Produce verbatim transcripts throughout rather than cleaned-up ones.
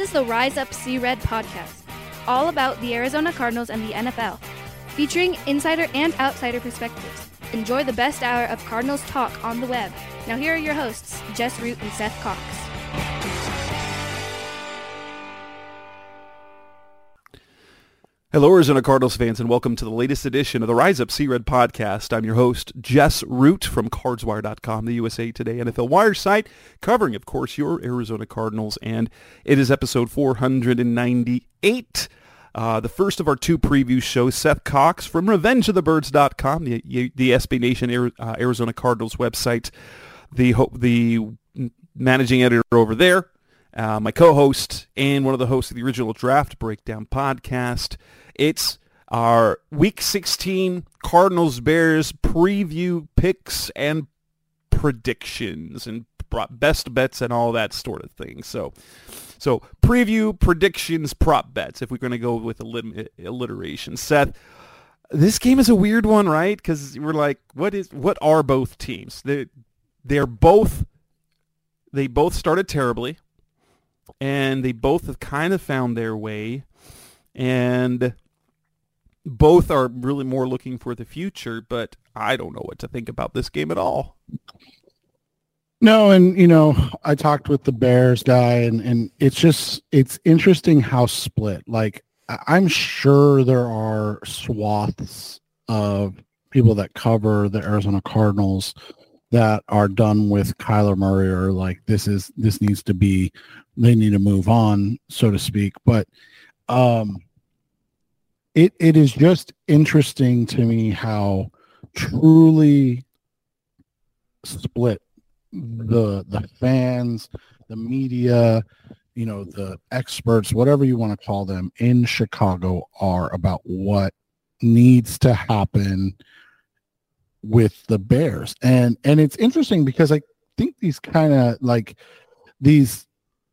is the Rise Up Sea Red podcast, all about the Arizona Cardinals and the N F L, featuring insider and outsider perspectives. Enjoy the best hour of Cardinals talk on the web. Now here are your hosts, Jess Root and Seth Cox. Hello, Arizona Cardinals fans, and welcome to the latest edition of the Rise Up Sea Red podcast. I'm your host, Jess Root from Cards Wire dot com, the U S A Today N F L Wire site, covering, of course, your Arizona Cardinals, and it is episode four hundred ninety-eight. Uh, the first of our two preview shows. Seth Cox from Revenge of the Birds dot com, the, the S B Nation uh, Arizona Cardinals website, the the managing editor over there, uh, my co-host, and one of the hosts of the original Draft Breakdown podcast. It's our Week sixteen Cardinals-Bears preview picks and predictions and best bets and all that sort of thing. So, so preview, predictions, prop bets, if we're going to go with allit- alliteration. Seth, this game is a weird one, right? Because we're like, what is, what are both teams? They, they're both, they both started terribly, and they both have kind of found their way, and both are really more looking for the future, but I don't know what to think about this game at all. No, and, you know, I talked with the Bears guy, and, and it's just, it's interesting how split. Like, I'm sure there are swaths of people that cover the Arizona Cardinals that are done with Kyler Murray, or like, this is, this needs to be, they need to move on, so to speak. But, um, It it is just interesting to me how truly split the the fans, the media, you know, the experts, whatever you want to call them, in Chicago are about what needs to happen with the Bears. And and it's interesting because I think these kind of like these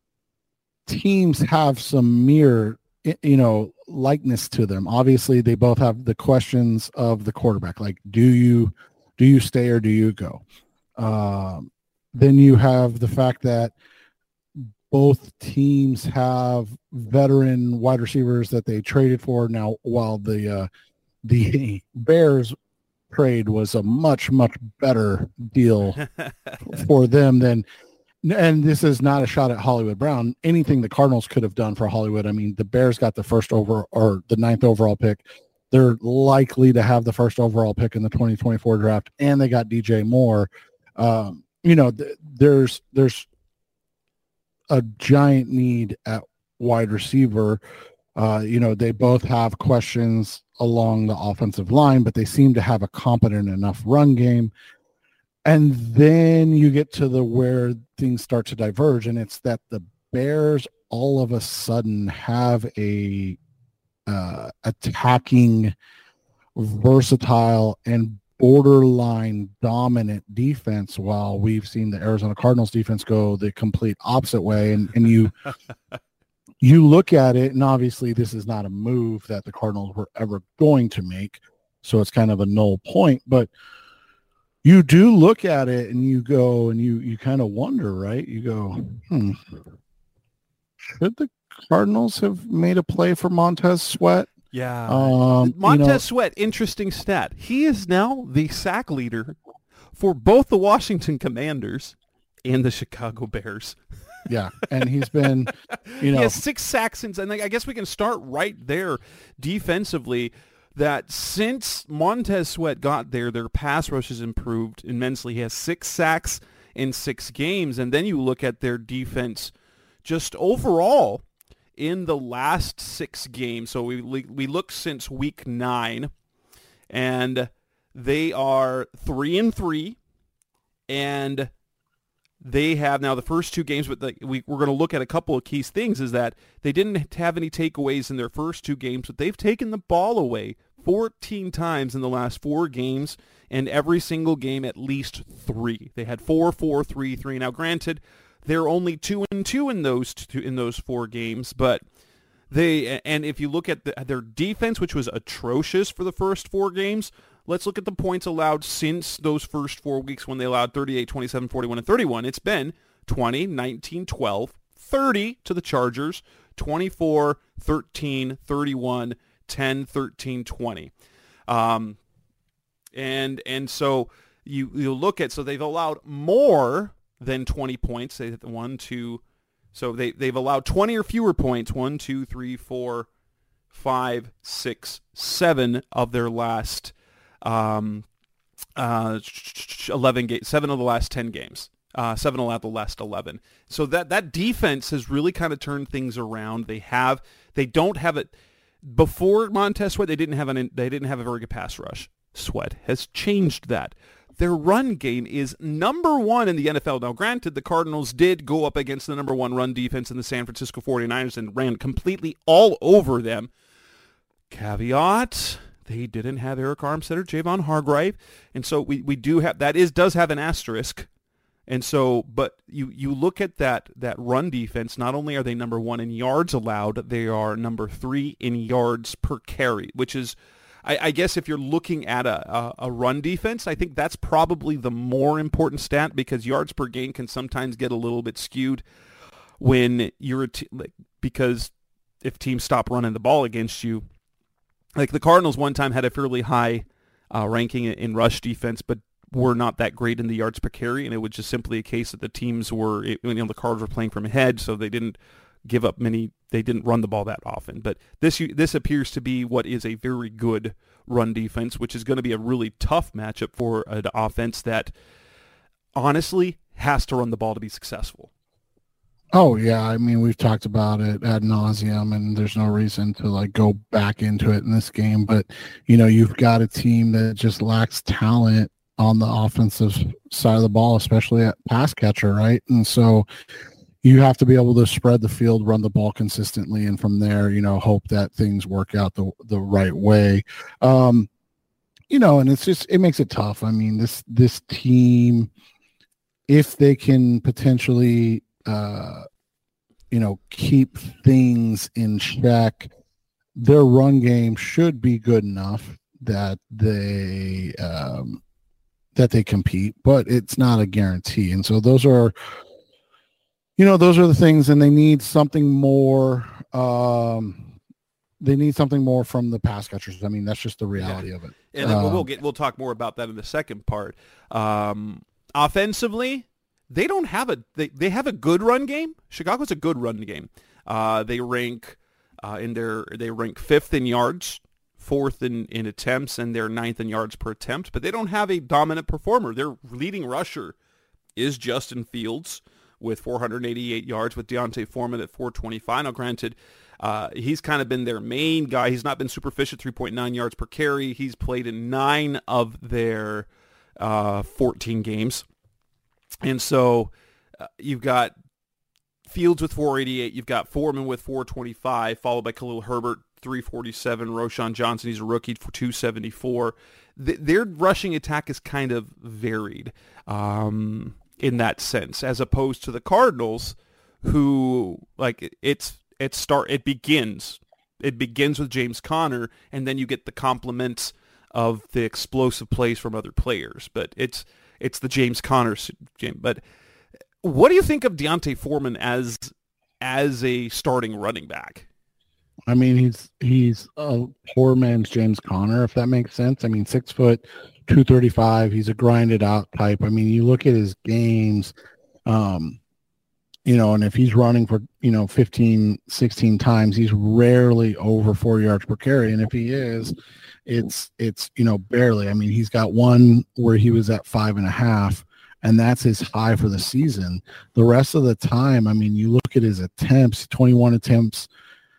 teams have some mirror, you know, likeness to them. Obviously, they both have the questions of the quarterback, like, do you do you stay or do you go? Um, then you have the fact that both teams have veteran wide receivers that they traded for. Now, while the uh, the Bears trade was a much, much better deal for them than, and this is not a shot at Hollywood Brown, anything the Cardinals could have done for Hollywood. I mean, the Bears got the first over or the ninth overall pick. They're likely to have the first overall pick in the twenty twenty-four draft, and they got D J Moore. Um, you know, th- there's there's a giant need at wide receiver. Uh, you know, they both have questions along the offensive line, but they seem to have a competent enough run game. And then you get to the where things start to diverge, and it's that the Bears all of a sudden have a uh, attacking, versatile, and borderline dominant defense, while we've seen the Arizona Cardinals defense go the complete opposite way. And, and you you look at it, and obviously this is not a move that the Cardinals were ever going to make, so it's kind of a null point, but you do look at it and you go and you, you kind of wonder, right? You go, hmm, should the Cardinals have made a play for Montez Sweat? Yeah. Um, Montez you know, Sweat, interesting stat. He is now the sack leader for both the Washington Commanders and the Chicago Bears. Yeah, and he's been, you know. He has six sacks, and I guess we can start right there defensively. That since Montez Sweat got there, their pass rush has improved immensely. He has six sacks in six games. And then you look at their defense just overall in the last six games. So we we look since week nine, and they are three and three, and they have now the first two games, but the, we, we're going to look at a couple of key things, is that they didn't have any takeaways in their first two games, but they've taken the ball away fourteen times in the last four games, and every single game at least three. They had four, four, three, three. Now, granted, they're only two and two in those two, in those four games, but they, and if you look at the, their defense, which was atrocious for the first four games, let's look at the points allowed since those first four weeks when they allowed thirty-eight, twenty-seven, forty-one, and thirty-one. It's been twenty, nineteen, twelve, thirty to the Chargers, twenty-four, thirteen, thirty-one, ten, thirteen, twenty. Um, and and so you you look at, so they've allowed more than twenty points. They hit the one, two, so they, they've allowed twenty or fewer points, one, two, three, four, five, six, seven of their last um, uh, eleven games, seven of the last ten games. Uh, seven of the last eleven. So that, that defense has really kind of turned things around. They have, they don't have it before Montez Sweat. They didn't have an, they didn't have a very good pass rush. Sweat has changed that. Their run game is number one in the N F L. Now, granted, the Cardinals did go up against the number one run defense in the San Francisco forty-niners and ran completely all over them. Caveat, they didn't have Eric Armstead or Javon Hargrave. And so we, we do have, that is, does have an asterisk. And so, but you, you look at that that run defense, not only are they number one in yards allowed, they are number three in yards per carry, which is, I, I guess if you're looking at a, a, a run defense, I think that's probably the more important stat, because yards per game can sometimes get a little bit skewed when you're a t- like, because if teams stop running the ball against you. Like the Cardinals one time had a fairly high uh, ranking in rush defense, but were not that great in the yards per carry, and it was just simply a case that the teams were, you know, the Cards were playing from ahead, so they didn't give up many, they didn't run the ball that often. But this this appears to be what is a very good run defense, which is going to be a really tough matchup for an offense that honestly has to run the ball to be successful. Oh yeah, I mean, we've talked about it ad nauseum, and there's no reason to like go back into it in this game. But you know, you've got a team that just lacks talent on the offensive side of the ball, especially at pass catcher, right? And so you have to be able to spread the field, run the ball consistently, and from there, you know, hope that things work out the the right way. Um, you know, and it's just, it makes it tough. I mean, this this team, if they can potentially, uh, you know, keep things in check, their run game should be good enough that they um, that they compete, but it's not a guarantee. And so those are, you know, those are the things, and they need something more. Um, they need something more from the pass catchers. I mean, that's just the reality yeah. of it. And then um, we'll get, we'll talk more about that in the second part. Um, offensively, they don't have a, they, they have a good run game. Chicago's a good run game. Uh, they rank uh, in their, they rank fifth in yards, fourth in, in attempts, and they're ninth in yards per attempt, but they don't have a dominant performer. Their leading rusher is Justin Fields with four hundred eighty-eight yards, with D'Onta Foreman at four twenty-five. Now, granted, uh, he's kind of been their main guy. He's not been super efficient, three point nine yards per carry. He's played in nine of their uh, fourteen games. And so uh, you've got Fields with four eighty-eight. You've got Foreman with four twenty-five, followed by Khalil Herbert, three forty-seven. Roshan Johnson, he's a rookie, for two seventy-four. Th- their rushing attack is kind of varied um, in that sense, as opposed to the Cardinals, who, like, it's it start it begins it begins with James Conner, and then you get the compliments of the explosive plays from other players. But it's it's the James Conner game. But what do you think of D'Onta Foreman as as a starting running back? I mean, he's he's a poor man's James Conner, if that makes sense. I mean, six foot, two thirty-five. He's a grinded out type. I mean, you look at his games, um, you know, and if he's running for, you know, fifteen, sixteen times, he's rarely over four yards per carry. And if he is, it's, it's, you know, barely. I mean, he's got one where he was at five and a half, and that's his high for the season. The rest of the time, I mean, you look at his attempts, twenty-one attempts,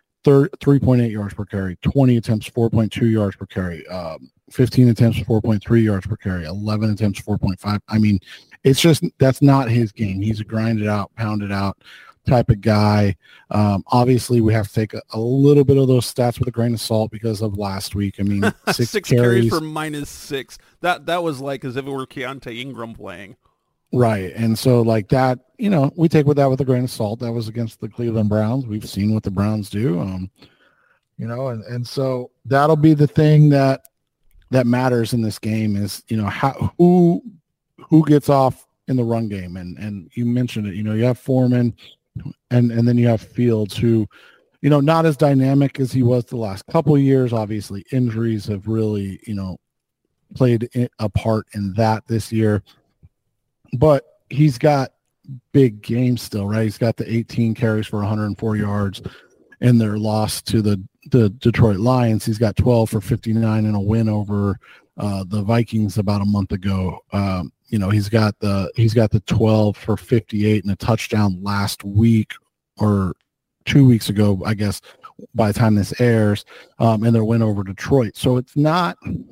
three point eight yards per carry, twenty attempts, four point two yards per carry, um, fifteen attempts, four point three yards per carry, eleven attempts, four point five. I mean, it's just, that's not his game. He's a grinded out, pounded out type of guy. Um, obviously, we have to take a, a little bit of those stats with a grain of salt because of last week. I mean, six, six carries, carries for minus six. That that was like as if it were Keontae Ingram playing. Right. And so like that, you know, we take with that with a grain of salt. That was against the Cleveland Browns. We've seen what the Browns do. Um, you know, and, and so that'll be the thing that that matters in this game is, you know, how who who gets off in the run game. And and you mentioned it, you know, you have Foreman and, and then you have Fields who you know, not as dynamic as he was the last couple of years. Obviously, injuries have really, you know, played a part in that this year. But he's got big games still, right? He's got the eighteen carries for one hundred four yards in their loss to the, the Detroit Lions. He's got twelve for fifty-nine in a win over uh, the Vikings about a month ago. Um, you know, he's got the he's got the twelve for fifty-eight and a touchdown last week or two weeks ago, I guess, by the time this airs, um, and their win over Detroit. So it's not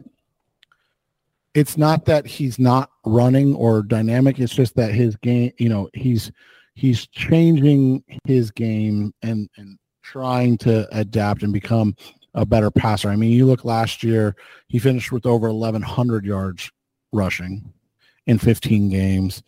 it's not that he's not running or dynamic. It's just that his game, you know, he's he's changing his game and and trying to adapt and become a better passer. I mean, you look last year, he finished with over eleven hundred yards rushing in fifteen games.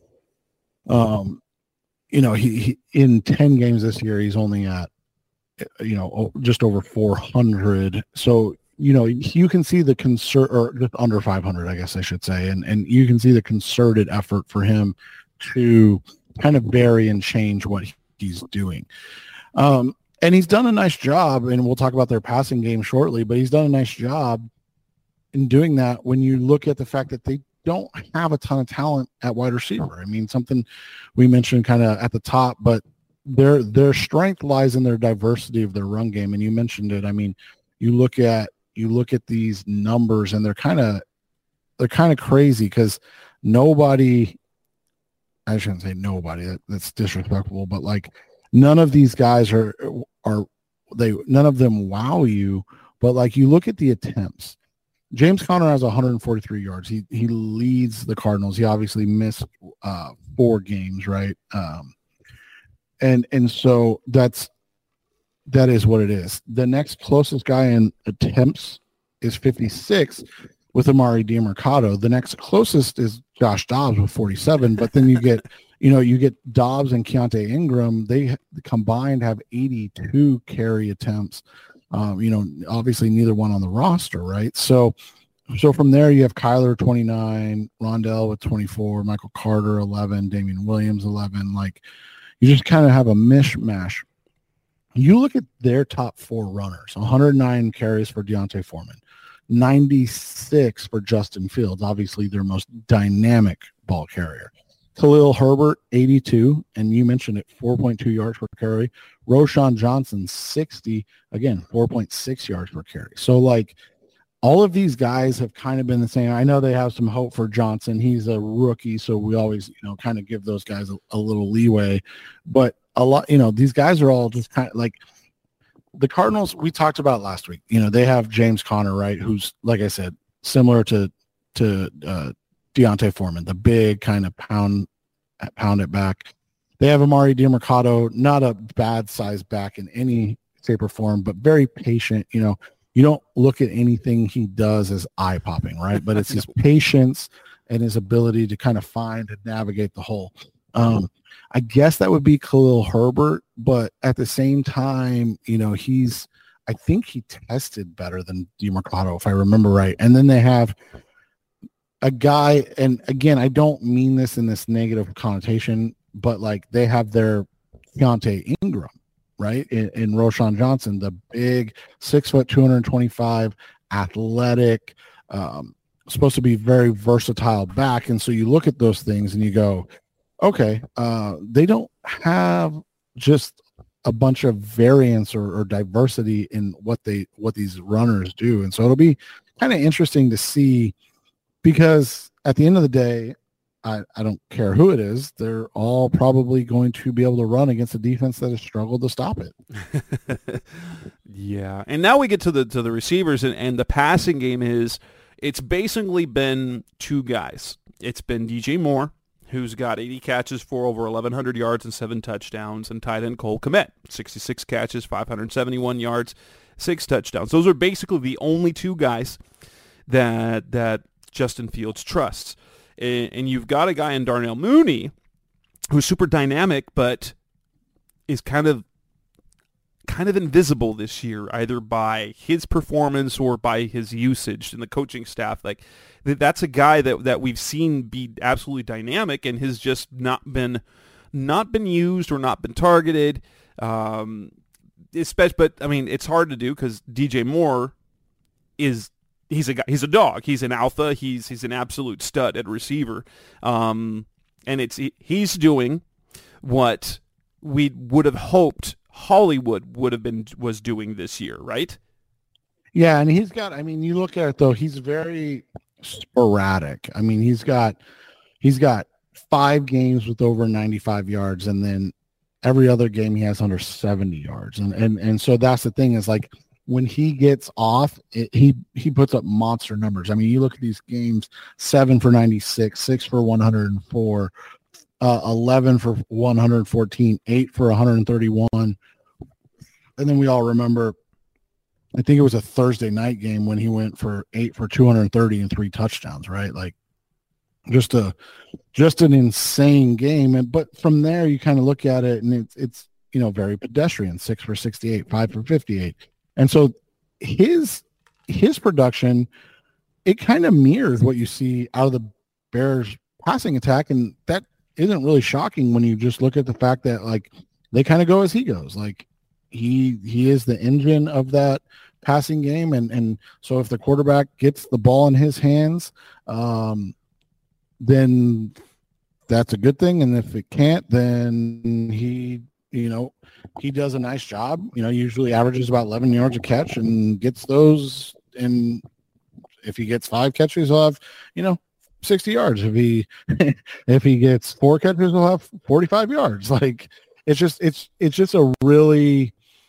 Um, you know, he, he in ten games this year, he's only at, you know, just over four hundred. So, you know, you can see the concert, or just under five hundred, I guess I should say. And, and you can see the concerted effort for him to kind of vary and change what he's doing. Um, and he's done a nice job, and we'll talk about their passing game shortly, but he's done a nice job in doing that when you look at the fact that they don't have a ton of talent at wide receiver. I mean, something we mentioned kind of at the top, but their their strength lies in their diversity of their run game. And you mentioned it. I mean, you look at you look at these numbers, and they're kind of they're kind of crazy because nobody, I shouldn't say nobody, that, that's disrespectful, but like none of these guys are are they none of them wow you, but like you look at the attempts. James Conner has one hundred forty-three yards. He he leads the Cardinals. He obviously missed uh, four games, right? Um, and and so that's that is what it is. The next closest guy in attempts is fifty-six with Amari DiMercato. The next closest is Josh Dobbs with forty-seven. But then you get you know you get Dobbs and Keontae Ingram. They combined have eighty-two carry attempts. Um, you know, obviously neither one on the roster, right? So, so from there you have Kyler twenty-nine, Rondell with twenty-four, Michael Carter eleven, Damian Williams eleven. Like, you just kind of have a mishmash. You look at their top four runners: one hundred nine carries for D'Onta Foreman, ninety-six for Justin Fields, obviously their most dynamic ball carrier. Khalil Herbert, eighty-two, and you mentioned it, four point two yards per carry. Roschon Johnson, sixty, again, four point six yards per carry. So, like, all of these guys have kind of been the same. I know they have some hope for Johnson. He's a rookie, so we always, you know, kind of give those guys a, a little leeway. But a lot, you know, these guys are all just kind of like the Cardinals we talked about last week. You know, they have James Conner, right, who's, like I said, similar to to uh, D'Onta Foreman, the big kind of pound pound it back. They have Amari DiMercato, not a bad size back in any shape or form, but very patient. You know, you don't look at anything he does as eye popping, right? But it's his patience and his ability to kind of find and navigate the hole. Um, I guess that would be Khalil Herbert, but at the same time, you know, he's, I think he tested better than DiMercato, if I remember right. And then they have a guy, and again, I don't mean this in this negative connotation, but like they have their Keontae Ingram, right? In, in Roschon Johnson, the big six foot, two hundred twenty-five, athletic, um, supposed to be very versatile back. And so you look at those things and you go, okay, uh, they don't have just a bunch of variance or, or diversity in what they, what these runners do. And so it'll be kind of interesting to see, because at the end of the day, I, I don't care who it is, they're all probably going to be able to run against a defense that has struggled to stop it. Yeah. And now we get to the to the receivers, and, and the passing game is, it's basically been two guys. It's been D J Moore, who's got eighty catches for over eleven hundred yards and seven touchdowns, and tight end Cole Kmet, sixty-six catches, five hundred seventy-one yards, six touchdowns. Those are basically the only two guys that that Justin Fields trusts. And, and you've got a guy in Darnell Mooney who's super dynamic, but is kind of kind of invisible this year, either by his performance or by his usage in the coaching staff. Like, that's a guy that, that we've seen be absolutely dynamic and has just not been not been used or not been targeted. Um, especially, but I mean, it's hard to do because D J Moore is he's a guy, he's a dog. He's an alpha. He's he's an absolute stud at receiver, um, and it's he, he's doing what we would have hoped Hollywood would have been was doing this year, right? Yeah, and he's got. I mean, you look at it though; he's very sporadic. I mean, he's got he's got five games with over ninety-five yards, and then every other game he has under seventy yards, and and and so that's the thing is like when he gets off, it, he he puts up monster numbers. I mean, you look at these games: seven for ninety-six, six for one hundred four, uh, eleven for one hundred fourteen, eight for one hundred thirty-one, and then we all remember. I think it was a Thursday night game when he went for eight for two hundred thirty and three touchdowns, right? Like just a, just an insane game. And, but from there you kind of look at it and it's, it's, you know, very pedestrian, six for sixty-eight, five for fifty-eight. And so his, his production, it kind of mirrors what you see out of the Bears passing attack. And that isn't really shocking when you just look at the fact that like they kind of go as he goes. Like he, he is the engine of that passing game. And, and so if the quarterback gets the ball in his hands, um, then that's a good thing. And if it can't, then he, you know, he does a nice job, you know, usually averages about eleven yards a catch and gets those. And if he gets five catches, he'll have, you know, sixty yards. If he, if he gets four catches, he'll have forty-five yards. Like it's just, it's, it's just a really,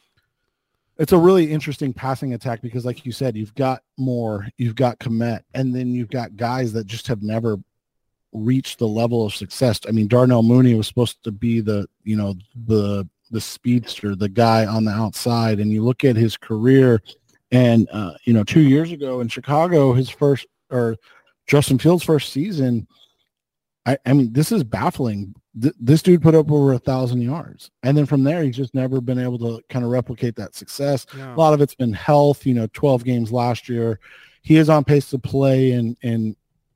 It's a really interesting passing attack because, like you said, you've got Moore, you've got Kmet, and then you've got guys that just have never reached the level of success. I mean, Darnell Mooney was supposed to be the, you know, the the speedster, the guy on the outside, and you look at his career, and uh, you know, two years ago in Chicago, his first or Justin Fields' first season. I, I mean, this is baffling. Th- this dude put up over a thousand yards. And then from there, he's just never been able to kind of replicate that success. Yeah. A lot of it's been health, you know, twelve games last year. He is on pace to play in, in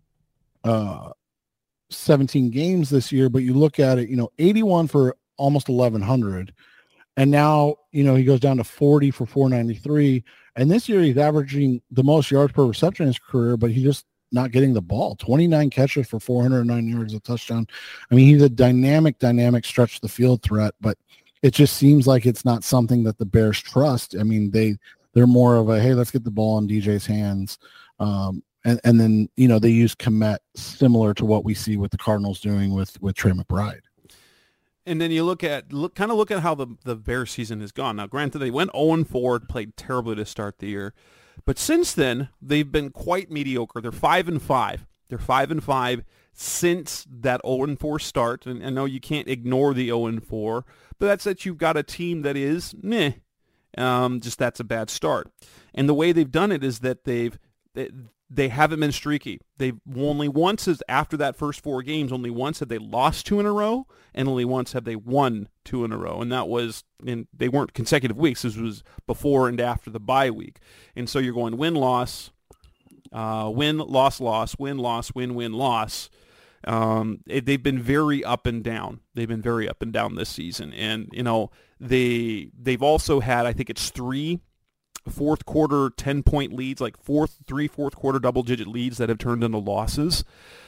uh, seventeen games this year, but you look at it, you know, eighty-one for almost eleven hundred. And now, you know, he goes down to forty for four ninety-three. And this year he's averaging the most yards per reception in his career, but he just not getting the ball. twenty-nine catches for four hundred nine yards, a touchdown. I mean, he's a dynamic, dynamic stretch the field threat, but it just seems like it's not something that the Bears trust. I mean, they, they're more of a, hey, let's get the ball in D J's hands. Um, and, and then, you know, they use Kmet similar to what we see with the Cardinals doing with, with Trey McBride. And then you look at, look, kind of look at how the, the Bears season has gone. Now, granted, they went oh and four, played terribly to start the year. But since then, they've been quite mediocre. They're five and five. They're five and five since that oh and four start. And I know you can't ignore the oh and four, but that's that you've got a team that is meh. Um, just that's a bad start. And the way they've done it is that they've they, they haven't been streaky. They've only once is after that first four games, only once have they lost two in a row, and only once have they won two in a row. And that was in they weren't consecutive weeks. This was before and after the bye week. And so you're going win loss, uh, win loss loss, win loss, win win loss. Um, it, they've been very up and down. They've been very up and down this season. And you know they they've also had I think it's three. Fourth quarter ten point leads, like fourth three fourth quarter double digit leads that have turned into losses,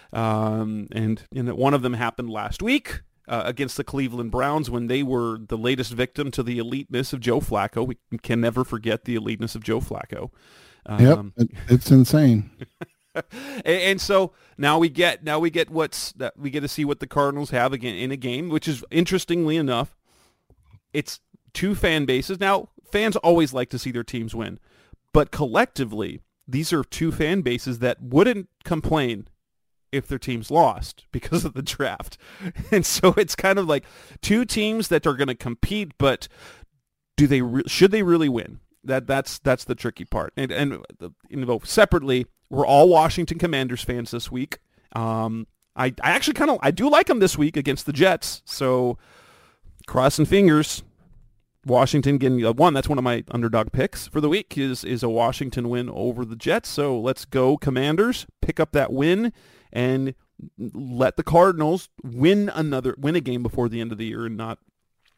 um, and you know, one of them happened last week uh, against the Cleveland Browns when they were the latest victim to the eliteness of Joe Flacco. We can never forget the eliteness of Joe Flacco. Um, yep, it's insane. and, and so now we get now we get what's that we get to see what the Cardinals have again in a game, which is interestingly enough, it's two fan bases now. Fans always like to see their teams win, but collectively, these are two fan bases that wouldn't complain if their teams lost because of the draft. And so it's kind of like two teams that are going to compete, but do they re- should they really win? That that's that's the tricky part. And and you know, separately, we're all Washington Commanders fans this week. Um, I I actually kind of I do like them this week against the Jets. So crossing fingers. Washington getting a one. That's one of my underdog picks for the week is is a Washington win over the Jets. So let's go Commanders, pick up that win, and let the Cardinals win another win a game before the end of the year and not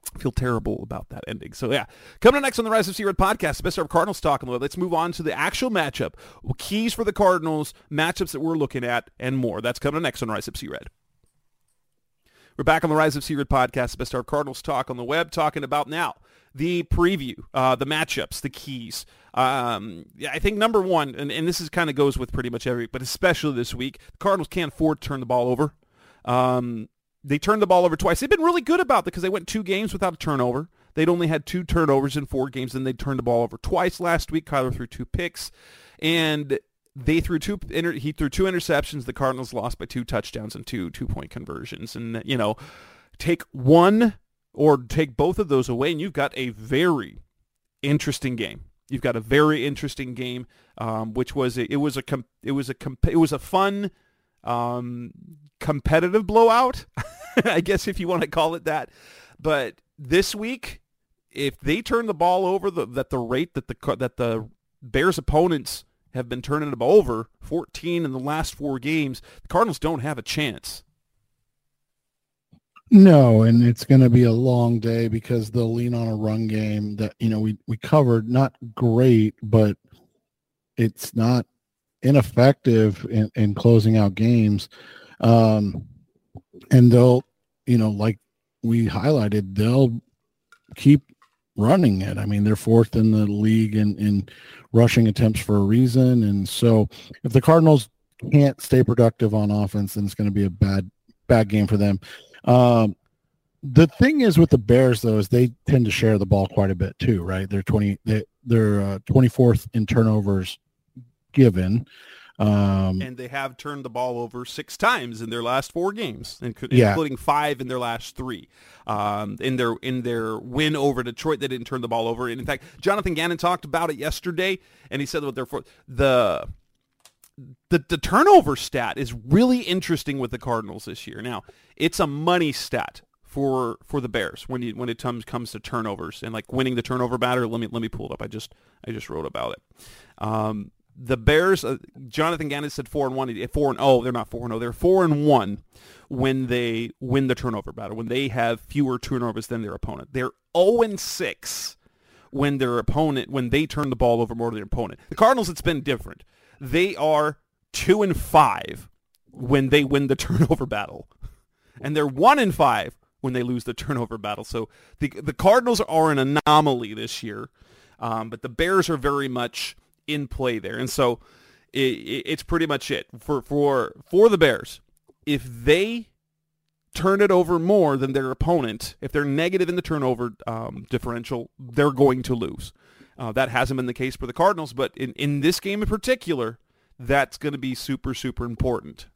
I feel terrible about that ending. So, yeah. Coming up next on the Rise of Sea Red podcast, the best of Cardinals talk on the web. Let's move on to the actual matchup. Keys for the Cardinals, matchups that we're looking at, and more. That's coming up next on Rise of Sea Red. We're back on the Rise of Sea Red podcast, the best of Cardinals talk on the web, talking about now the preview, uh, the matchups, the keys. Um, yeah, I think number one, and, and this is kind of goes with pretty much every, but especially this week, the Cardinals can't afford to turn the ball over. Um, they turned the ball over twice. They've been really good about it because they went two games without a turnover. They'd only had two turnovers in four games, and they turned the ball over twice last week. Kyler threw two picks, and they threw two. Inter, he threw two interceptions. The Cardinals lost by two touchdowns and two two-point conversions. And, you know, take one or take both of those away, and you've got a very interesting game. You've got a very interesting game, um, which was a, it was a com, it was a comp, it was a fun um, competitive blowout, I guess if you want to call it that. But this week, if they turn the ball over the, at the rate that the that the Bears' opponents have been turning the ball over, fourteen in the last four games, the Cardinals don't have a chance. No, and it's going to be a long day because they'll lean on a run game that, you know, we, we covered. Not great, but it's not ineffective in, in closing out games. Um, and they'll, you know, like we highlighted, they'll keep running it. I mean, they're fourth in the league in, in rushing attempts for a reason. And so if the Cardinals can't stay productive on offense, then it's going to be a bad, bad game for them. Um, the thing is with the Bears, though, is they tend to share the ball quite a bit too, right? They're twenty, they, they're uh, twenty-fourth in turnovers given, um, and they have turned the ball over six times in their last four games, including yeah. five in their last three. Um, in their in their win over Detroit, they didn't turn the ball over. And in fact, Jonathan Gannon talked about it yesterday, and he said that therefore the. The, the turnover stat is really interesting with the Cardinals this year. Now, it's a money stat for for the Bears when you when it comes comes to turnovers and like winning the turnover battle. Let me let me pull it up. I just I just wrote about it. Um, the Bears, uh, Jonathan Gannon said four and one, four and oh, they're not four and oh, they're four and one when they win the turnover battle, when they have fewer turnovers than their opponent. They're zero and six when their opponent when they turn the ball over more than their opponent. The Cardinals, it's been different. They are two and five when they win the turnover battle, and they're one and five when they lose the turnover battle. So the the Cardinals are an anomaly this year, um, but the Bears are very much in play there, and so it, it, it's pretty much it for for for the Bears. If they turn it over more than their opponent, if they're negative in the turnover um, differential, they're going to lose. Uh, that hasn't been the case for the Cardinals, but in, in this game in particular, that's going to be super, super important.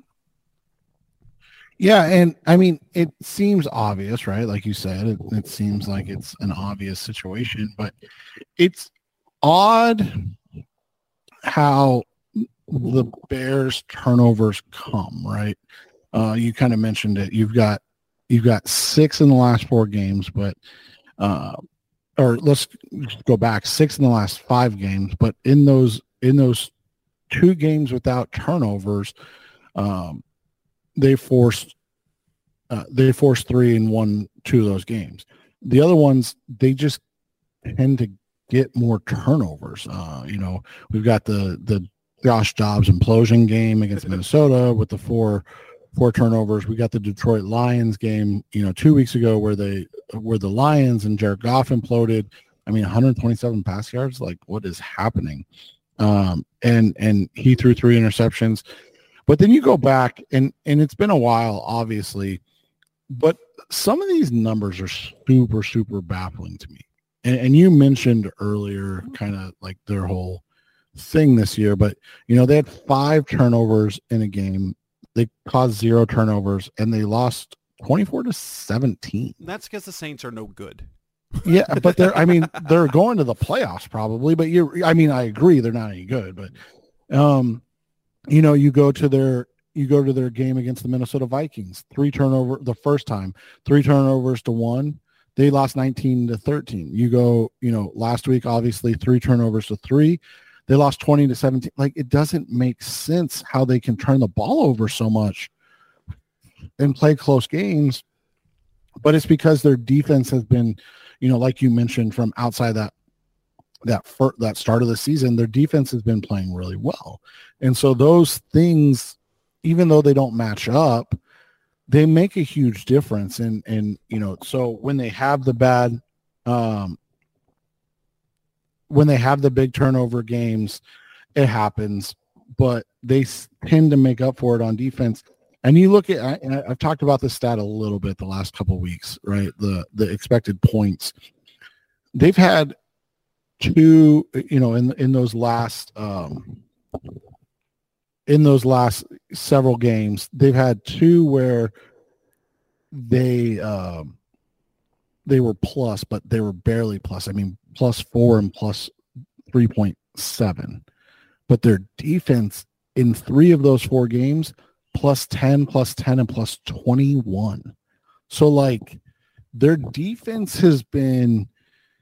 Yeah, and I mean, it seems obvious, right? Like you said, it, it seems like it's an obvious situation, but it's odd how the Bears turnovers come, right? Uh, you kind of mentioned it. You've got you've got six in the last four games, but uh, or let's go back, six in the last five games, but in those in those two games without turnovers, um, they forced uh, they forced three and won two of those games. The other ones, they just tend to get more turnovers. Uh, you know, we've got the the Josh Dobbs implosion game against Minnesota with the four four turnovers. We got the Detroit Lions game, you know, two weeks ago where they where the Lions and Jared Goff imploded. I mean, one hundred twenty-seven pass yards. Like, what is happening? Um, and and he threw three interceptions. But then you go back, and and it's been a while, obviously, but some of these numbers are super, super baffling to me. And, and you mentioned earlier kind of like their whole thing this year, but, you know, they had five turnovers in a game. They caused zero turnovers, and they lost twenty-four to seventeen. That's because the Saints are no good. Yeah, but they're, I mean, they're going to the playoffs probably, but you I mean, I agree they're not any good, but, um, you know, you go to their, you go to their game against the Minnesota Vikings, three turnover the first time, three turnovers to one. They lost nineteen to thirteen. You go, you know, last week, obviously three turnovers to three. They lost twenty to seventeen. Like, it doesn't make sense how they can turn the ball over so much and play close games, but it's because their defense has been, you know, like you mentioned, from outside that that fir- that start of the season, their defense has been playing really well. And so those things, even though they don't match up, they make a huge difference. And, and, you know, so when they have the bad, um, when they have the big turnover games, it happens, but they tend to make up for it on defense. And you look at, I, and I've talked about this stat a little bit the last couple of weeks, right? The, the expected points. They've had two, you know, in in those last um, in those last several games, they've had two where they um, they were plus, but they were barely plus. I mean, plus four and plus three point seven. But their defense in three of those four games, plus ten, plus ten, and plus twenty-one. So, like, their defense has been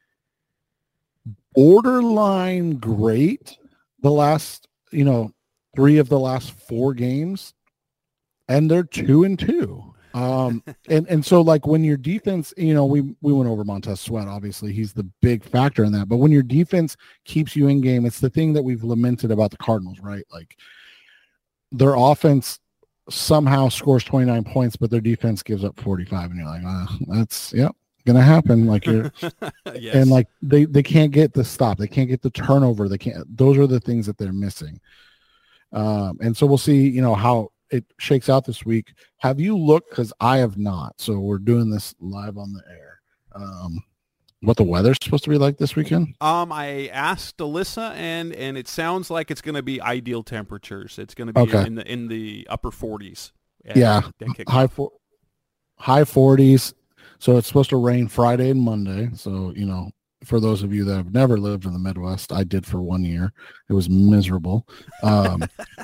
borderline great the last, you know, three of the last four games, and they're two and two. Um, and, and so, like, when your defense, you know, we, we went over Montez Sweat, obviously he's the big factor in that, but when your defense keeps you in game, it's the thing that we've lamented about the Cardinals, right? Like, their offense somehow scores twenty-nine points, but their defense gives up forty-five, and you're like, oh, that's, yep, gonna happen. Like, you're, yes. And like, they, they can't get the stop. They can't get the turnover. They can't, those are the things that they're missing. Um, and so we'll see, you know, how it shakes out this week. Have you looked? Because I have not. So we're doing this live on the air. Um, what the weather's supposed to be like this weekend? Um, I asked Alyssa, and and it sounds like it's going to be ideal temperatures. It's going to be okay. in the in the upper forties. Yeah, high for, high forties. So it's supposed to rain Friday and Monday. So, you know, for those of you that have never lived in the Midwest, I did for one year. It was miserable. Um,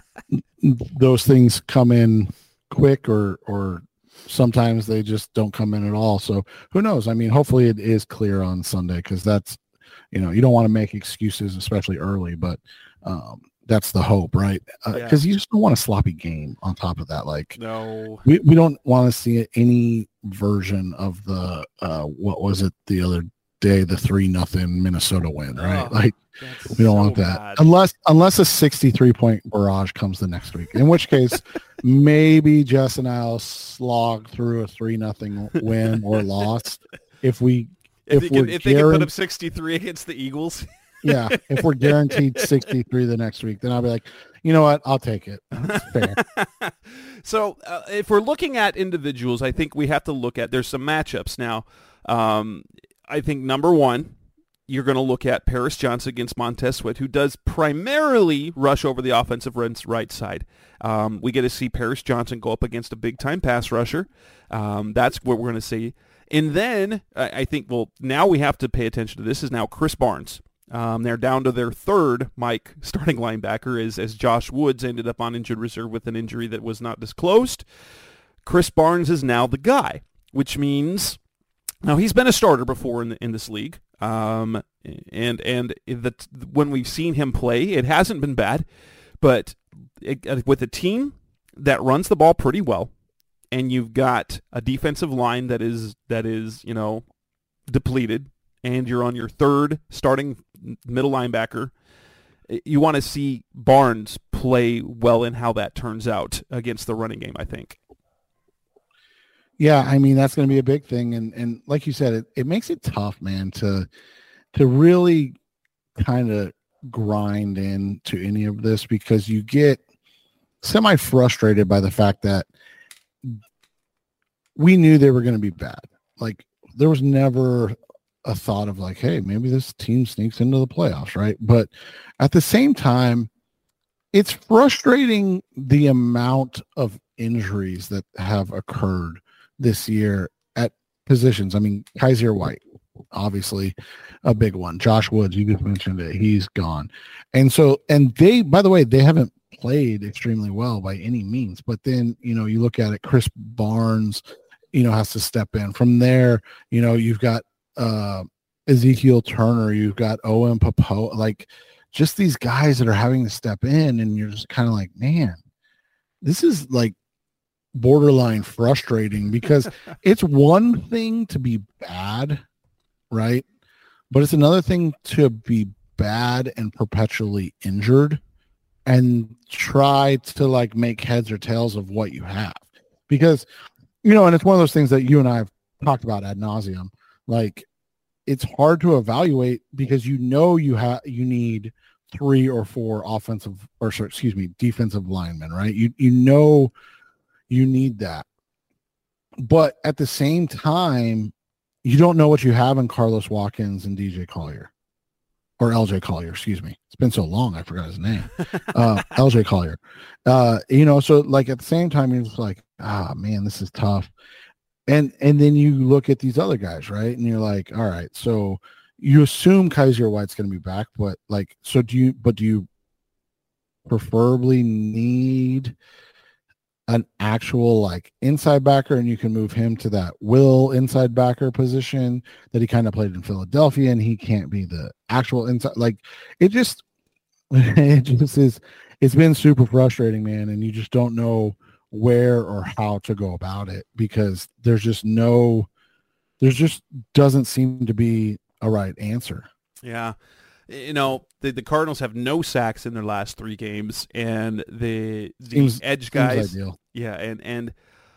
those things come in quick, or or sometimes they just don't come in at all. So who knows? I mean, hopefully it is clear on Sunday, because that's, you know, you don't want to make excuses, especially early, but um, that's the hope, right? Because uh, yeah. you just don't want a sloppy game on top of that. Like, no, we, we don't want to see any version of the, uh, what was it the other day, the three nothing Minnesota win, right? Oh, like, we don't so want that bad. unless unless a sixty-three point barrage comes the next week, in which case maybe Jess and I'll slog through a three nothing win or loss if we if, if, we're can, if they can put up sixty-three against the Eagles. Yeah, if we're guaranteed sixty-three the next week, then I'll be like, you know what, I'll take it. That's fair. So uh, if we're looking at individuals, I think we have to look at, there's some matchups now. Um, I think number one, you're going to look at Paris Johnson against Montez Sweat, who does primarily rush over the offensive right side. Um, we get to see Paris Johnson go up against a big-time pass rusher. Um, that's what we're going to see. And then I, I think, well, now we have to pay attention to this, is now Chris Barnes. Um, they're down to their third Mike starting linebacker, as, as Josh Woods ended up on injured reserve with an injury that was not disclosed. Chris Barnes is now the guy, which means... Now, he's been a starter before in the, in this league, um, and and the, when we've seen him play, it hasn't been bad. But it, with a team that runs the ball pretty well, and you've got a defensive line that is that is you know depleted, and you're on your third starting middle linebacker, you want to see Barnes play well in how that turns out against the running game, I think. Yeah, I mean, that's going to be a big thing. And and like you said, it, it makes it tough, man, to to really kind of grind into any of this, because you get semi-frustrated by the fact that we knew they were going to be bad. Like, there was never a thought of like, hey, maybe this team sneaks into the playoffs, right? But at the same time, it's frustrating the amount of injuries that have occurred this year at positions. I mean, Kaiser White, obviously a big one. Josh Woods, you just mentioned it, he's gone. And so, and they, by the way, they haven't played extremely well by any means, but then, you know, you look at it, Chris Barnes, you know, has to step in. From there, you know, you've got uh, Ezekiel Turner, you've got O M Popo, like just these guys that are having to step in, and you're just kind of like, man, this is like borderline frustrating because it's one thing to be bad, right? But it's another thing to be bad and perpetually injured and try to like make heads or tails of what you have. Because, you know, and it's one of those things that you and I have talked about ad nauseum. Like, it's hard to evaluate because you know you have you need three or four offensive or sorry, excuse me, defensive linemen, right? You you know you need that. But at the same time, you don't know what you have in Carlos Watkins and D J Collier. Or L J Collier, excuse me. It's been so long, I forgot his name. Uh, L J Collier. Uh, you know, so like at the same time, you're just like, ah, man, this is tough. And and then you look at these other guys, right? And you're like, all right, so you assume Kaiser White's going to be back, but like, so do you, but do you preferably need an actual like inside backer and you can move him to that will inside backer position that he kind of played in Philadelphia and he can't be the actual inside, like it just, it just is, it's been super frustrating, man. And you just don't know where or how to go about it because there's just no, there's just doesn't seem to be a right answer. Yeah. You know, the, the Cardinals have no sacks in their last three games, and the the seems, edge guys, ideal. yeah, and and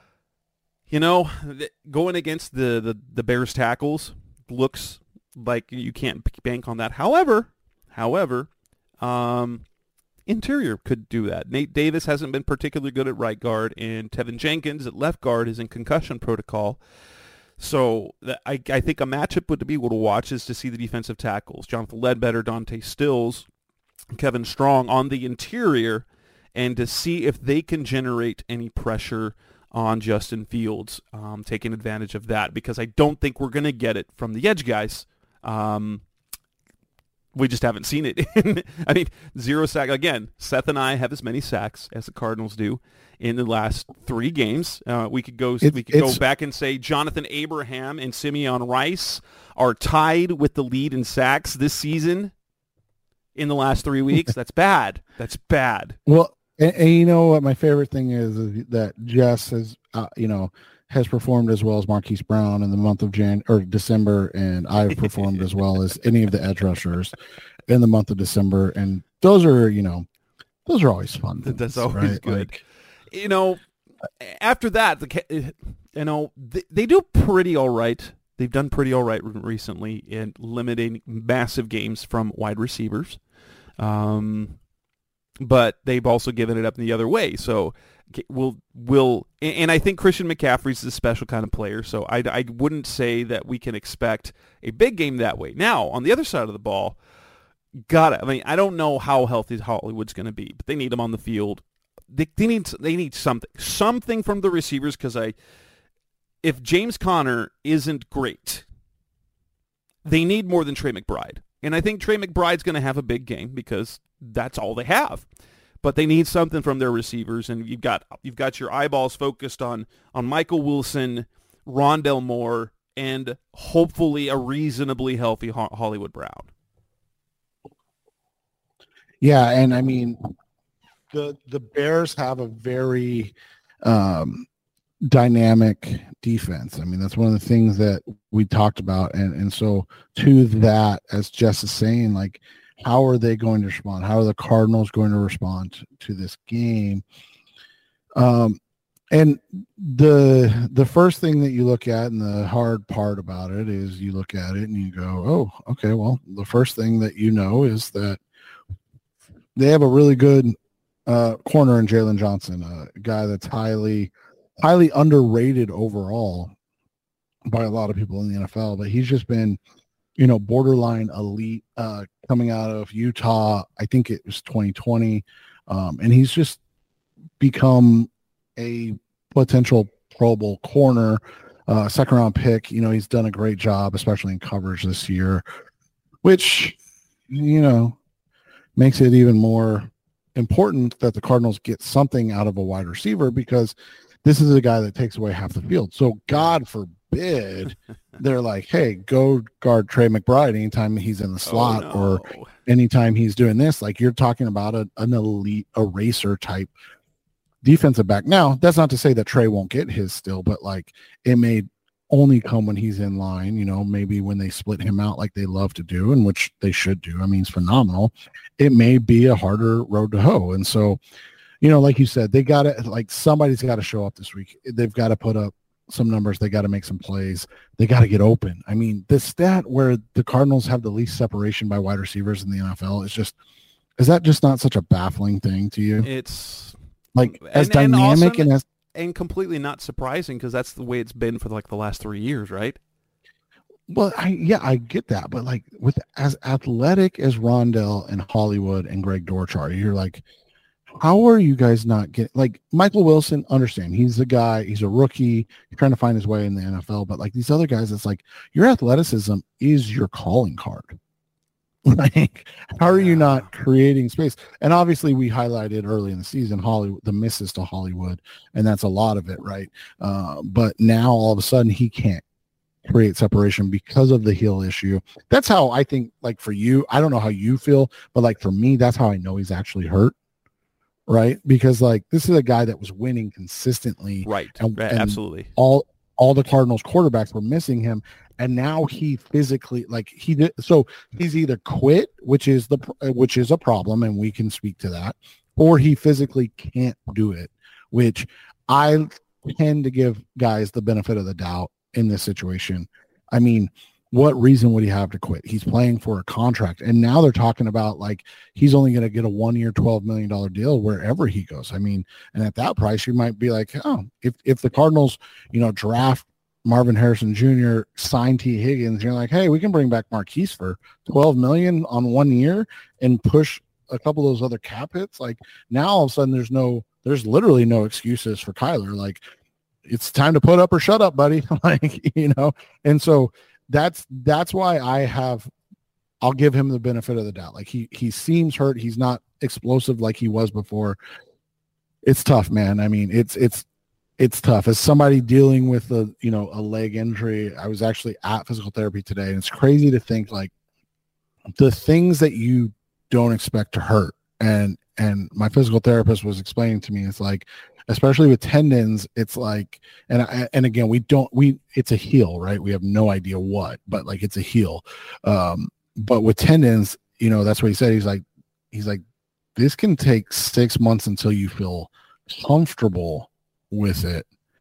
you know, going against the, the the Bears tackles looks like you can't bank on that. However, however, um, interior could do that. Nate Davis hasn't been particularly good at right guard, and Tevin Jenkins at left guard is in concussion protocol. So the, I, I think a matchup would be able to watch is to see the defensive tackles, Jonathan Ledbetter, Dante Stills, Kevin Strong on the interior, and to see if they can generate any pressure on Justin Fields, um, taking advantage of that, because I don't think we're going to get it from the edge guys. Um, we just haven't seen it. I mean, zero sack. Again, Seth and I have as many sacks as the Cardinals do in the last three games. Uh, we could go. It's, we could go back and say Jonathan Abraham and Simeon Rice are tied with the lead in sacks this season in the last three weeks. That's bad. That's bad. Well, and, and you know what my favorite thing is, is that Jess has, uh, you know, has performed as well as Marquise Brown in the month of Jan or December, and I've performed as well as any of the edge rushers in the month of December. And those are, you know, those are always fun things, that's always right? good. Like, you know, after that, the you know they, they do pretty all right. They've done pretty all right recently in limiting massive games from wide receivers, um, but they've also given it up in the other way. So we'll will and I think Christian McCaffrey's a special kind of player. So I, I wouldn't say that we can expect a big game that way. Now on the other side of the ball, got it. I mean, I don't know how healthy Hollywood's going to be, but they need him on the field. They, they need they need something something from the receivers, because I if James Conner isn't great, they need more than Trey McBride. And I think Trey McBride's going to have a big game because that's all they have. But they need something from their receivers, and you've got you've got your eyeballs focused on on Michael Wilson, Rondell Moore, and hopefully a reasonably healthy Hollywood Brown. Yeah, and I mean, the the Bears have a very um, dynamic defense. I mean, that's one of the things that we talked about, and and so to that, as Jess is saying, like, how are they going to respond? How are the Cardinals going to respond to this game? Um, and the the first thing that you look at, and the hard part about it, is you look at it and you go, oh, okay, well, the first thing that you know is that they have a really good uh, corner in Jalen Johnson, a guy that's highly, highly underrated overall by a lot of people in the N F L, but he's just been, you know, borderline elite uh, coming out of Utah. I think it was twenty twenty. Um, and he's just become a potential Pro Bowl corner, uh, second round pick. You know, he's done a great job, especially in coverage this year, which, you know, makes it even more important that the Cardinals get something out of a wide receiver, because this is a guy that takes away half the field. So God forbid they're like, hey, go guard Trey McBride anytime he's in the slot, oh, no. or anytime he's doing this. Like, you're talking about a, an elite eraser type defensive back. Now, that's not to say that Trey won't get his still, but like it may only come when he's in line, you know, maybe when they split him out like they love to do, and which they should do. I mean, he's phenomenal. It may be a harder road to hoe. And so, you know, like you said, they got to, like, somebody's got to show up this week. They've got to put up some numbers. They got to make some plays. They got to get open. I mean, the stat where the Cardinals have the least separation by wide receivers in the N F L is just, is that just not such a baffling thing to you? It's like as and, dynamic and, awesome and as and completely not surprising because that's the way it's been for like the last three years, right? Well, I yeah, I get that, but like with as athletic as Rondell and Hollywood and Greg Dortch are, you're like, how are you guys not getting, like, Michael Wilson? Understand, he's the guy, he's a rookie, he's trying to find his way in the N F L, but like these other guys, it's like your athleticism is your calling card. Like, how are you not creating space? And obviously, we highlighted early in the season Hollywood, the misses to Hollywood, and that's a lot of it, right? Uh, but now all of a sudden, he can't create separation because of the heel issue. That's how I think. Like for you, I don't know how you feel, but like for me, that's how I know he's actually hurt, right? Because like this is a guy that was winning consistently, right? And, right. and Absolutely. All all the Cardinals quarterbacks were missing him. And now he physically, like he did, so he's either quit, which is the which is a problem, and we can speak to that, or he physically can't do it, which I tend to give guys the benefit of the doubt in this situation. I mean, what reason would he have to quit? He's playing for a contract, and now they're talking about like he's only going to get a one-year, twelve million dollars deal wherever he goes. I mean, and at that price, you might be like, oh, if if the Cardinals, you know, draft Marvin Harrison Junior, sign T. Higgins, you're like, hey, we can bring back Marquise for twelve million dollars on one year and push a couple of those other cap hits. Like now all of a sudden there's no, there's literally no excuses for Kyler. Like it's time to put up or shut up, buddy. Like, you know, and so that's, that's why I have, I'll give him the benefit of the doubt. Like he, he seems hurt. He's not explosive like he was before. It's tough, man. I mean, it's, it's, It's tough. As somebody dealing with a, you know, a leg injury, I was actually at physical therapy today, and it's crazy to think like the things that you don't expect to hurt. And and my physical therapist was explaining to me, it's like, especially with tendons, it's like, and I, and again, we don't, we, it's a heel, right? We have no idea what, but like it's a heel. Um, but with tendons, you know, that's what he said. He's like, he's like, this can take six months until you feel comfortable with it,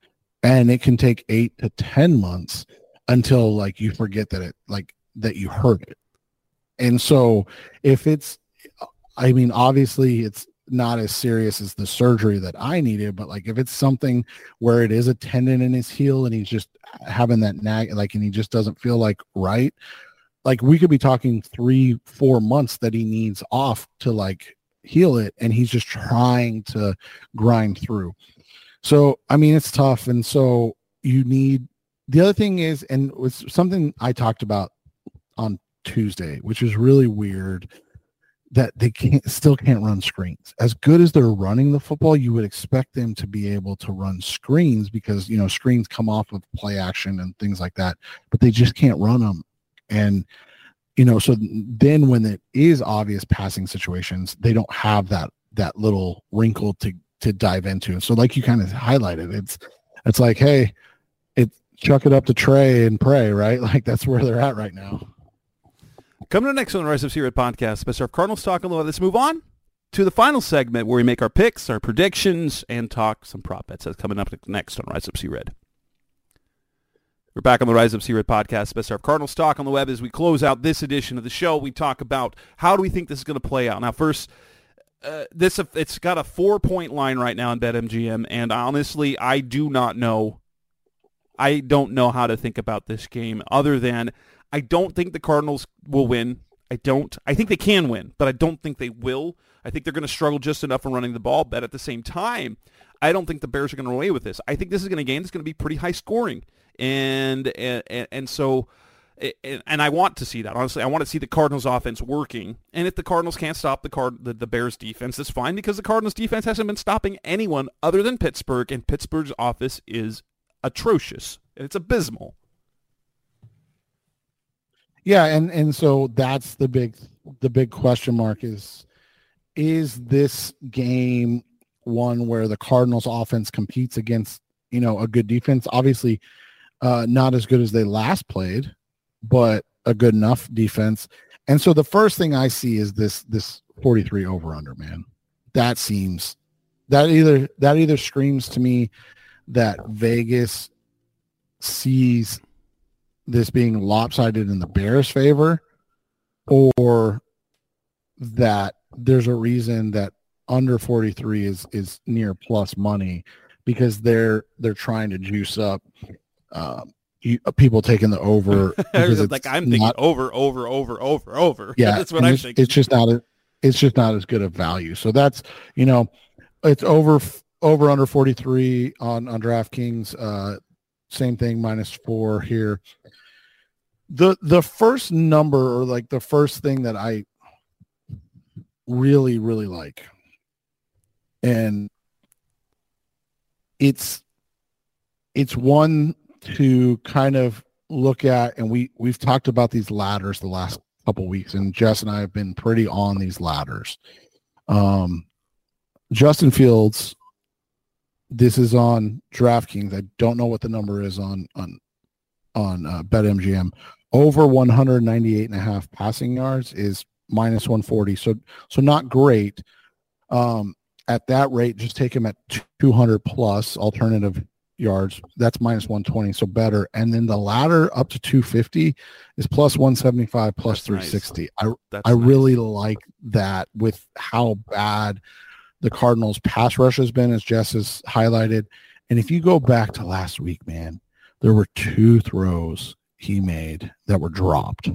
and it can take eight to ten months until like you forget that it like that you hurt it. And so if it's, I mean, obviously it's not as serious as the surgery that I needed, but like if it's something where it is a tendon in his heel and he's just having that nag, like, and he just doesn't feel like right, like we could be talking three four months that he needs off to like heal it, and he's just trying to grind through. So, I mean, it's tough. And so you need, the other thing is, and it was something I talked about on Tuesday, which is really weird, that they can't still can't run screens. As good as they're running the football, you would expect them to be able to run screens because, you know, screens come off of play action and things like that, but they just can't run them. And, you know, so then when it is obvious passing situations, they don't have that, that little wrinkle to to dive into. And so like you kind of highlighted, it's it's like, hey, it chuck it up to Trey and pray, right? Like that's where they're at right now. Coming up next on the Rise Up C Red podcast, Mister Cardinals talking a little. Let's move on to the final segment where we make our picks, our predictions, and talk some prop bets. That's coming up next on Rise Up C Red. We're back on the Rise Up C Red podcast, Mister Cardinals talk on the web. As we close out this edition of the show, we talk about how do we think this is going to play out. Now, first, Uh, this it's got a four-point line right now in BetMGM, and honestly, I do not know. I don't know how to think about this game other than I don't think the Cardinals will win. I don't. I think they can win, but I don't think they will. I think they're going to struggle just enough in running the ball, but at the same time, I don't think the Bears are going to run away with this. I think this is going to game that's going to be pretty high scoring, and and and so. And I want to see that. Honestly, I want to see the Cardinals offense working. And if the Cardinals can't stop the card the, the Bears defense, that's fine because the Cardinals defense hasn't been stopping anyone other than Pittsburgh, and Pittsburgh's offense is atrocious. It's abysmal. Yeah, and and so that's the big the big question mark is is this game one where the Cardinals offense competes against, you know, a good defense. Obviously, uh, not as good as they last played, but a good enough defense. And so the first thing I see is this this forty-three over under, man. That seems that either that either screams to me that Vegas sees this being lopsided in the Bears' favor, or that there's a reason that under forty-three is is near plus money because they're they're trying to juice up um, you, people taking the over. Because it's like I'm thinking not, over, over, over, over, over. Yeah, that's what I'm it's, thinking. It's just not a, it's just not as good a value. So that's, you know, it's over over under forty-three on on DraftKings. Uh, same thing, minus four here. The the first number, or like the first thing that I really really like, and it's it's one to kind of look at, and we we've talked about these ladders the last couple weeks, and Jess and I have been pretty on these ladders. Um, Justin Fields, this is on DraftKings. I don't know what the number is on on on uh, BetMGM. Over one ninety-eight and a half passing yards is minus one forty. So so not great. Um, at that rate, just take him at two hundred plus alternative yards. That's minus one twenty, so better. And then the ladder up to two fifty is plus one seventy-five, plus three sixty. Nice. I That's I nice. really like that with how bad the Cardinals pass rush has been, as Jess has highlighted. And if you go back to last week, man, there were two throws he made that were dropped.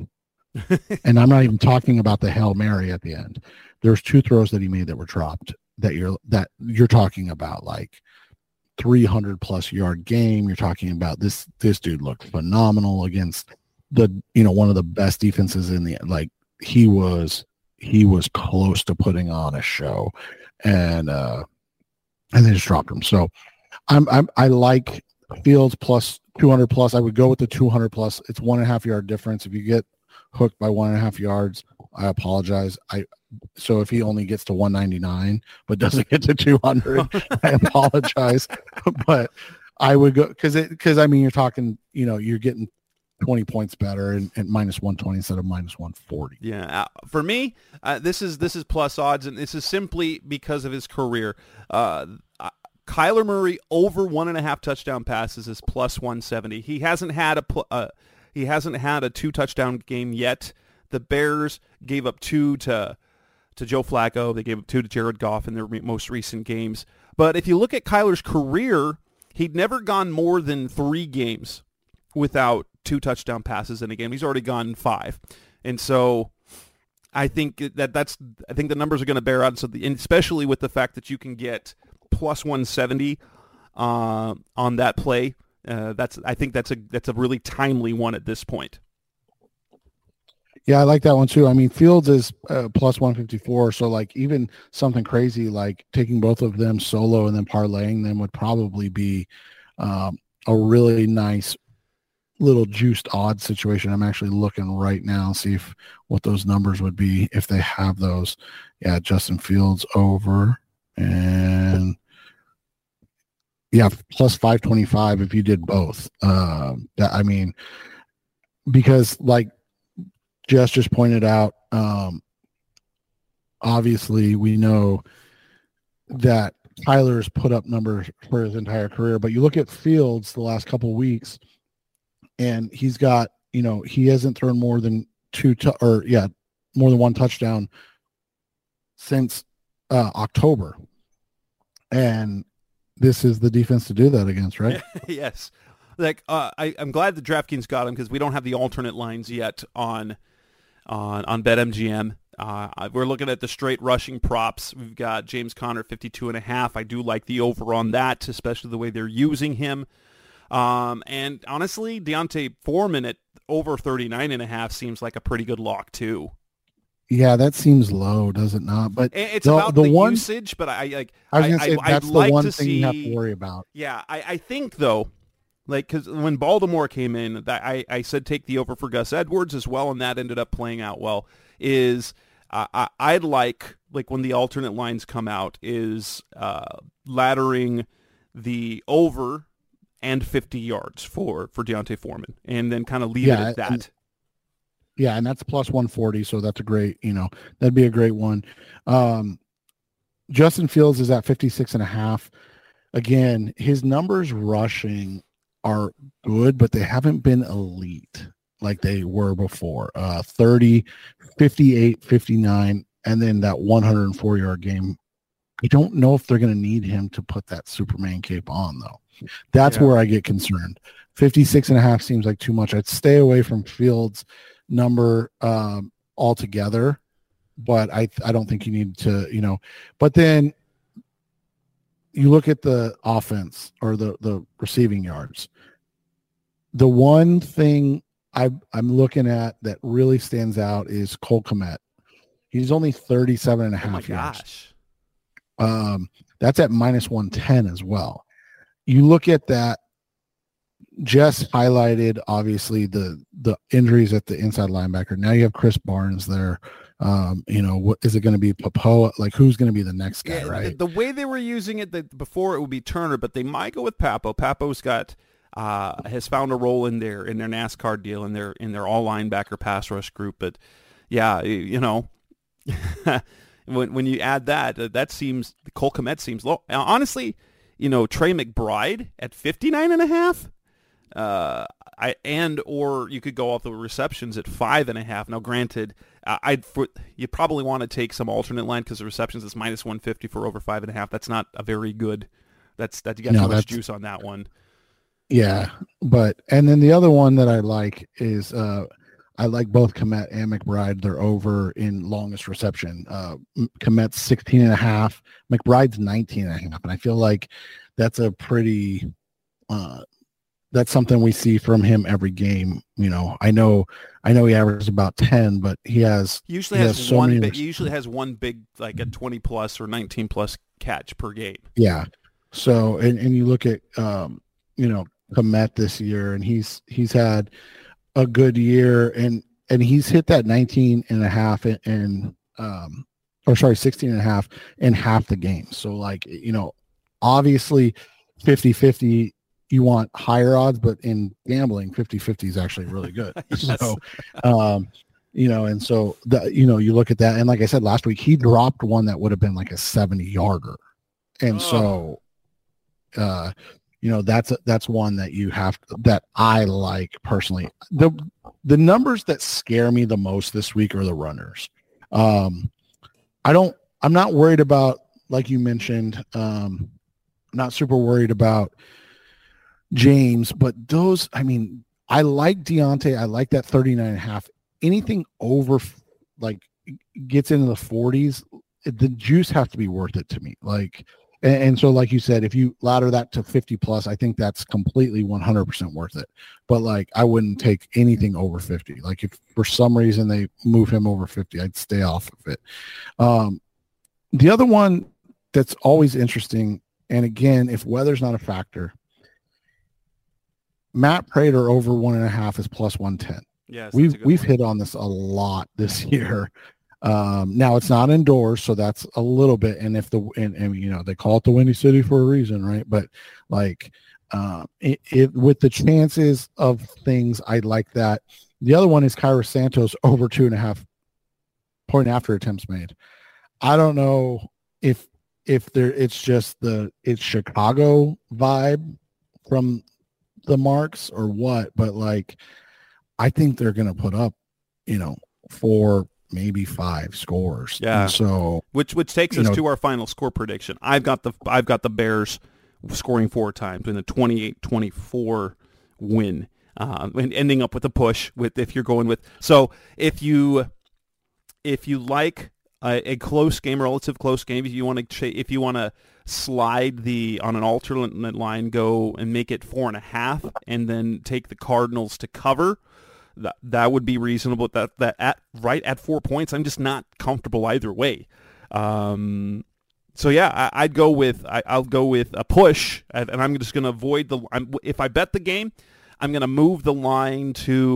And I'm not even talking about the Hail Mary at the end. There's two throws that he made that were dropped that you're that you're talking about, like three hundred plus yard game. You're talking about this this dude looked phenomenal against the, you know, one of the best defenses in the, like he was he was close to putting on a show, and uh and they just dropped him. So I'm I'm I like Fields plus two hundred plus. I would go with the two hundred plus. It's one and a half yard difference. If you get hooked by one and a half yards, I apologize. I so if he only gets to one ninety-nine but doesn't get to two hundred, I apologize. But I would go because it because I mean you're talking, you know, you're getting twenty points better and, and minus one twenty instead of minus one forty. Yeah, uh, for me, uh, this is this is plus odds, and this is simply because of his career. Uh, Kyler Murray over one and a half touchdown passes is plus one seventy. He hasn't had a pl- uh, he hasn't had a two touchdown game yet. The Bears gave up two to to Joe Flacco. They gave up two to Jared Goff in their re- most recent games. But if you look at Kyler's career, he'd never gone more than three games without two touchdown passes in a game. He's already gone five, and so I think that that's I think the numbers are going to bear out. So the, and especially with the fact that you can get plus one seventy uh, on that play, uh, that's I think that's a that's a really timely one at this point. Yeah, I like that one too. I mean, Fields is uh, plus one fifty-four, so like even something crazy like taking both of them solo and then parlaying them would probably be um, a really nice little juiced odds situation. I'm actually looking right now, see if what those numbers would be if they have those. Yeah, Justin Fields over, and yeah, plus five twenty-five if you did both. Um, that, I mean, because like Jess just pointed out, um, obviously we know that Tyler's put up numbers for his entire career, but you look at Fields the last couple of weeks, and he's got, you know, he hasn't thrown more than two, t- or yeah, more than one touchdown since uh, October. And this is the defense to do that against, right? Yes. Like uh, I, I'm glad the DraftKings got him because we don't have the alternate lines yet on on on BetMGM. Uh, we're looking at the straight rushing props. We've got James Conner fifty-two and a half. I do like the over on that, especially the way they're using him. Um, and honestly, Deontay Foreman at over thirty-nine and a half seems like a pretty good lock too. Yeah, that seems low, does it not? But it's the, about the, the one, usage. But I like. I was going to say I, that's I'd the like one to thing see, you have to worry about. Yeah, I, I think though, like because when Baltimore came in, that I, I said take the over for Gus Edwards as well, and that ended up playing out well. Is I, I, I'd like, like when the alternate lines come out, is uh, laddering the over and fifty yards for, for D'Onta Foreman, and then kind of leave Yeah, it at that. and- Yeah, and that's plus one forty, so that's a great, you know, that'd be a great one. Um, Justin Fields is at fifty-six and a half. Again, his numbers rushing are good, but they haven't been elite like they were before. Uh, thirty, fifty-eight, fifty-nine, and then that one hundred four yard game. I don't know if they're going to need him to put that Superman cape on, though. That's Yeah. where I get concerned. fifty-six and a half seems like too much. I'd stay away from Fields' number um, altogether, but I I don't think you need to, you know. But then you look at the offense or the, the receiving yards. The one thing I, I'm looking at that really stands out is Cole Kmet. He's only thirty-seven and a Oh my half yards. gosh. Um, that's at minus one ten as well. You look at that. Jess highlighted obviously the the injuries at the inside linebacker. Now you have Chris Barnes there. Um, you know, what is it going to be? Papoa? Like, who's going to be the next guy? Yeah, right? the, the way they were using it, that before it would be Turner, but they might go with Papo. Papo's got uh, has found a role in their in their NASCAR deal in their in their all linebacker pass rush group. But yeah, you know, when when you add that, uh, that seems Cole Kmet seems low. Now, honestly, you know, Trey McBride at fifty-nine and a half. Uh, I and or you could go off the receptions at five and a half. Now, granted, uh, I'd for, you probably want to take some alternate line because the receptions is minus one fifty for over five and a half. That's not a very good. That's that you got No, too much that's- juice on that one. Yeah, but and then the other one that I like is uh, I like both Kmet and McBride. They're over in longest reception. Uh, Kmet's sixteen and a half. McBride's nineteen and a half, and I feel like that's a pretty. Uh, that's something we see from him every game. You know, I know, I know he averages about ten, but he has He usually he has, has so one. many Big, rec- he usually has one big, like a twenty plus or nineteen plus catch per game. Yeah. So, and, and you look at, um, you know, Kmet this year, and he's, he's had a good year, and, and he's hit that nineteen and a half in, in um, or sorry, sixteen and a half in half the game. So like, you know, obviously fifty fifty, you want higher odds, but in gambling, fifty fifty is actually really good. Yes. So, um, you know, and so the, you know, you look at that, and like I said last week, he dropped one that would have been like a seventy yarder. And Oh. so, uh, you know, that's, that's one that you have that I like personally. The, the numbers that scare me the most this week are the runners. Um, I don't, I'm not worried about, like you mentioned, um, not super worried about James, but those, I mean, I like D'Onta. I like that thirty-nine and a half. Anything over like gets into the forties, the juice has to be worth it to me. Like, and, and so like you said, if you ladder that to fifty plus, I think that's completely one hundred percent worth it. But like, I wouldn't take anything over fifty. Like if for some reason they move him over fifty, I'd stay off of it. Um, the other one that's always interesting, and again, if weather's not a factor, Matt Prater over one and a half is plus one ten. Yes, We've that's a good we've one. hit on this a lot this year. Um, now it's not indoors, so that's a little bit. And if the and, and you know they call it the Windy City for a reason, right? But like uh, it, it with the chances of things, I like that. The other one is Kyra Santos over two and a half point after attempts made. I don't know if if there it's just the it's Chicago vibe from the marks or what, but like I think they're gonna put up, you know, four, maybe five scores. Yeah. And so Which which takes you us know- to our final score prediction. I've got the I've got the Bears scoring four times in a twenty-eight twenty-four win, um, and ending up with a push. With if you're going with so if you if you like a, a close game, a relative close game, if you want to ch- if you want to slide the on an alternate line, go and make it four and a half, and then take the Cardinals to cover. That that would be reasonable. That that at right at four points, I'm just not comfortable either way. Um, so yeah, I, I'd go with I, I'll go with a push, and, and I'm just going to avoid the. I'm, if I bet the game, I'm going to move the line to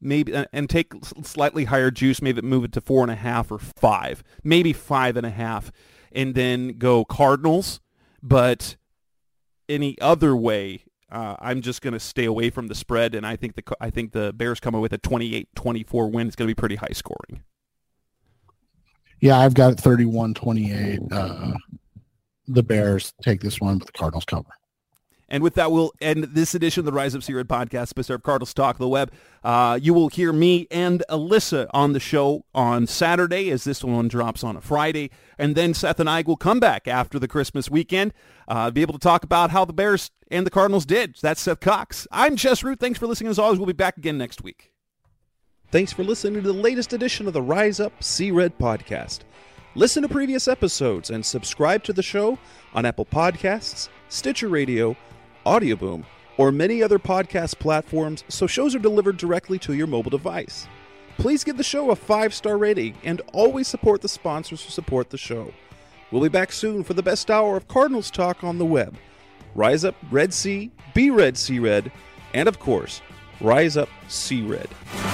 maybe, and take slightly higher juice, maybe move it to four and a half or five, maybe five and a half, and then go Cardinals. But any other way, uh, I'm just going to stay away from the spread, and I think the I think the Bears come with a twenty-eight twenty-four win. It's going to be pretty high scoring. Yeah, I've got thirty-one twenty-eight. Uh, the Bears take this one, but the Cardinals cover. And with that, we'll end this edition of the Rise Up C-Red podcast, specific Cardinals Talk of the Web. Uh, you will hear me and Alyssa on the show on Saturday, as this one drops on a Friday. And then Seth and I will come back after the Christmas weekend, uh, be able to talk about how the Bears and the Cardinals did. That's Seth Cox. I'm Jess Root. Thanks for listening. As always, we'll be back again next week. Thanks for listening to the latest edition of the Rise Up C-Red podcast. Listen to previous episodes and subscribe to the show on Apple Podcasts, Stitcher Radio, Audioboom, or many other podcast platforms so shows are delivered directly to your mobile device. Please give the show a five-star rating and always support the sponsors who support the show. We'll be back soon for the best hour of Cardinals talk on the web. Rise Up Red Sea, be Red C-Red, and of course, Rise Up C-Red.